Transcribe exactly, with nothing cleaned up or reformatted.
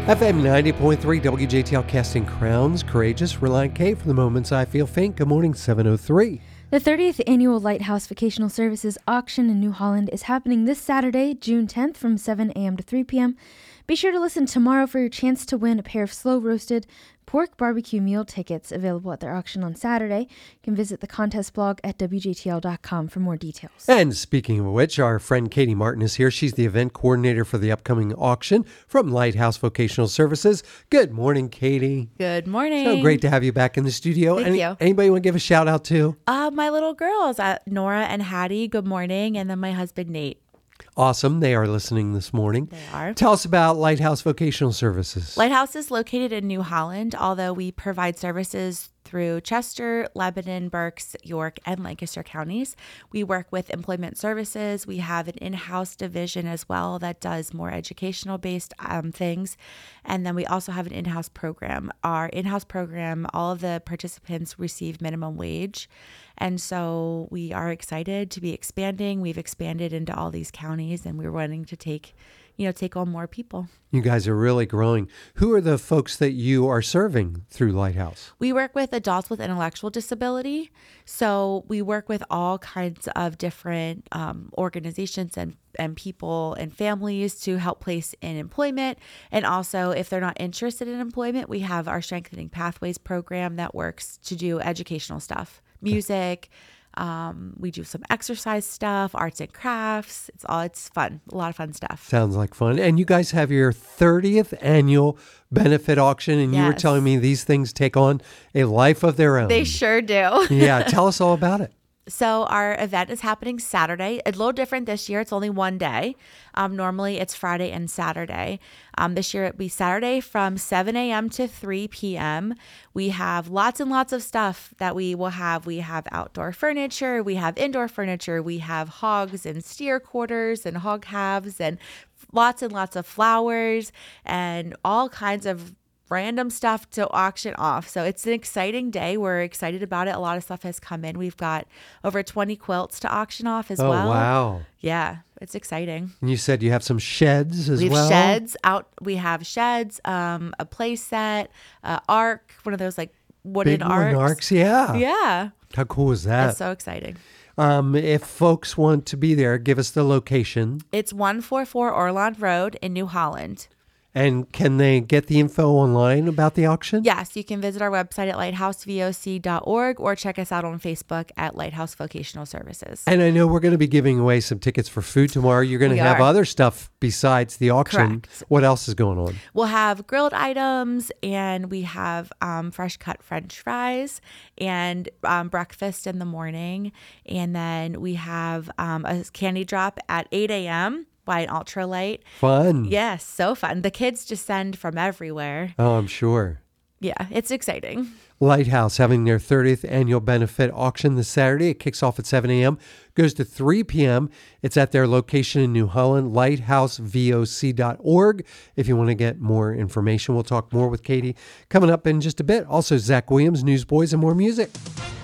F M ninety point three W J T L casting crowns, courageous, Reliant K for the moments I feel faint. Good morning, seven oh three. The thirtieth Annual Lighthouse Vocational Services Auction in New Holland is happening this Saturday, June tenth from seven a.m. to three p.m. Be sure to listen tomorrow for your chance to win a pair of slow-roasted pork barbecue meal tickets available at their auction on Saturday. You can visit the contest blog at W J T L dot com for more details. And speaking of which, our friend Katie Martin is here. She's the event coordinator for the upcoming auction from Lighthouse Vocational Services. Good morning, Katie. Good morning. So great to have you back in the studio. Thank Any, you. Anybody want to give a shout out to? Uh, my little girls, uh, Nora and Hattie, good morning. And then my husband, Nate. Awesome. They are listening this morning. They are. Tell us about Lighthouse Vocational Services. Lighthouse is located in New Holland, although we provide services through Chester, Lebanon, Berks, York, and Lancaster counties. We work with employment services. We have an in-house division as well that does more educational-based um, things. And then we also have an in-house program. Our in-house program, all of the participants receive minimum wage. And so we are excited to be expanding. We've expanded into all these counties, and we're wanting to take, you know, take on more people. You guys are really growing. Who are the folks that you are serving through Lighthouse? We work with adults with intellectual disability. So we work with all kinds of different um, organizations and, and people and families to help place in employment. And also, if they're not interested in employment, we have our Strengthening Pathways program that works to do educational stuff, music. Um, we do some exercise stuff, arts and crafts. It's all, it's fun. A lot of fun stuff. Sounds like fun. And you guys have your thirtieth annual benefit auction. And Yes. you were telling me these things take on a life of their own. They sure do. Yeah. Tell us all about it. So our event is happening Saturday. A little different this year. It's only one day. Um, normally it's Friday and Saturday. Um, this year it'll be Saturday from seven a.m. to three p.m. We have lots and lots of stuff that we will have. We have outdoor furniture. We have indoor furniture. We have hogs and steer quarters and hog halves and lots and lots of flowers and all kinds of random stuff to auction off. So it's an exciting day. We're excited about it. A lot of stuff has come in. We've got over twenty quilts to auction off as Oh, well. wow. Yeah, it's exciting. And you said you have some sheds as We have well? sheds out. We have sheds, um, a play set, uh, ark, one of those like wooden Big wooden arcs. arcs. Yeah. Yeah. How cool is that? It's so exciting. Um, if folks want to be there, give us the location. It's one forty-four Orland Road in New Holland. And can they get the info online about the auction? Yes, you can visit our website at lighthouse voc dot org or check us out on Facebook at Lighthouse Vocational Services. And I know we're going to be giving away some tickets for food tomorrow. You're going to We have are. other stuff besides the auction. Correct. What else is going on? We'll have grilled items, and we have um, fresh cut French fries and um, breakfast in the morning. And then we have um, a candy drop at eight a.m. by an ultralight. Fun. Yes, so fun. The kids descend from everywhere. Oh, I'm sure. Yeah, it's exciting. Lighthouse having their thirtieth annual benefit auction this Saturday. It kicks off at seven a.m., goes to three p.m. It's at their location in New Holland, lighthouse voc dot org. If you want to get more information, we'll talk more with Katie coming up in just a bit. Also, Zach Williams, Newsboys, and more music.